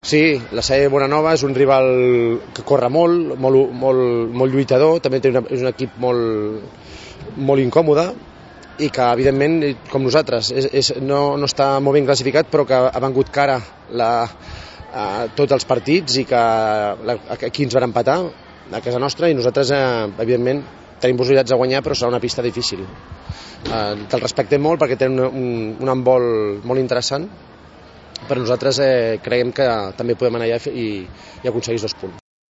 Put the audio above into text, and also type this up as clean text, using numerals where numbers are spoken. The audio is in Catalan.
Sí, la SAE Bonanova és un rival que corre molt lluitador, també és un equip molt incòmode i que, evidentment, com nosaltres, no està molt ben classificat, però que ha vengut cara tots els partits i que aquí ens van empatar a casa nostra i nosaltres, evidentment, tenim possibilitats de guanyar, però serà una pista difícil. Te'l respectem molt perquè tenen un handbol molt interessant, però nosaltres creiem que també podem anar allà i aconseguir els 2 punts.